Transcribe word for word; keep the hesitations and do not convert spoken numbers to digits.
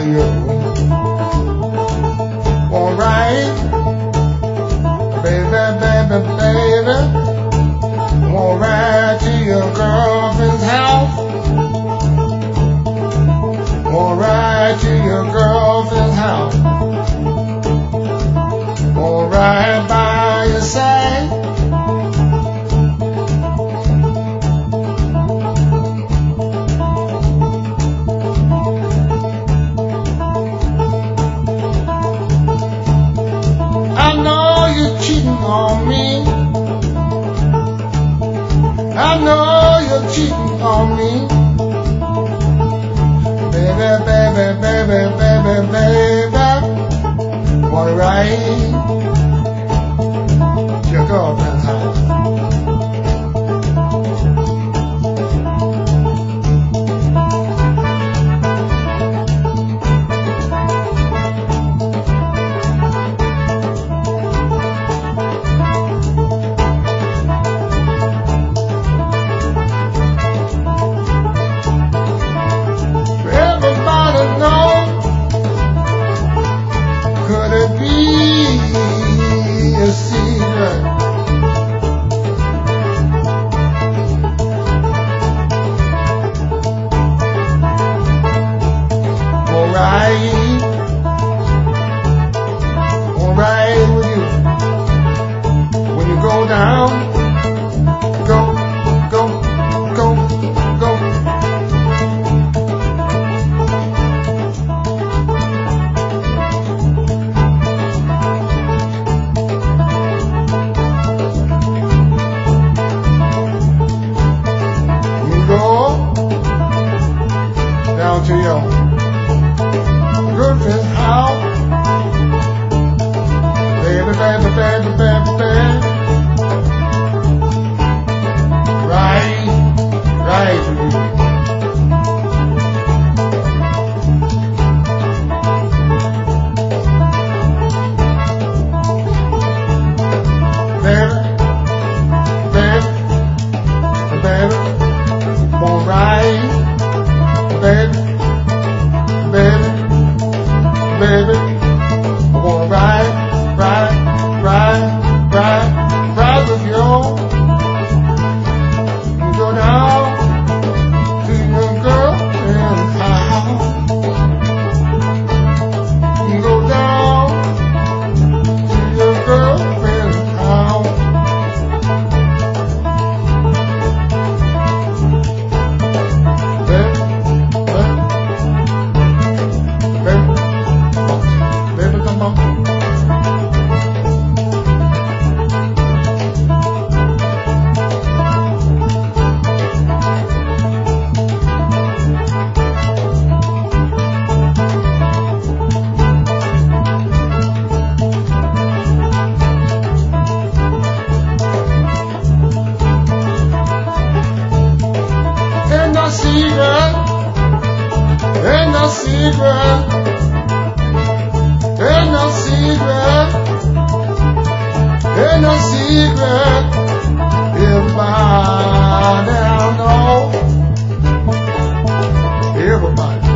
you. Alright, baby, baby, baby. Wanna ride to your girlfriend's house. Wanna ride to your girlfriend's house. Wanna ride by your side. I know you're cheating on me. I know you're cheating on me. Baby, baby, baby, baby, baby. Wanna ride your girlfriend's house. Everybody know, could it be a secret? Alright, alright with you. When you go down, go, go, go, go. You go down to your girlfriend's house. Baby, baby, baby, baby, baby. Right, right with you. Baby, baby, baby, wanna ride, baby, baby, baby, I wanna ride, ride, ride, ride, ride with you. You go down to your girlfriend's house. You go down to your girlfriend's house. Baby, baby, baby, come on. Ain't no secret, ain't no secret, ain't no secret, ain't no secret. Everybody I know, everybody.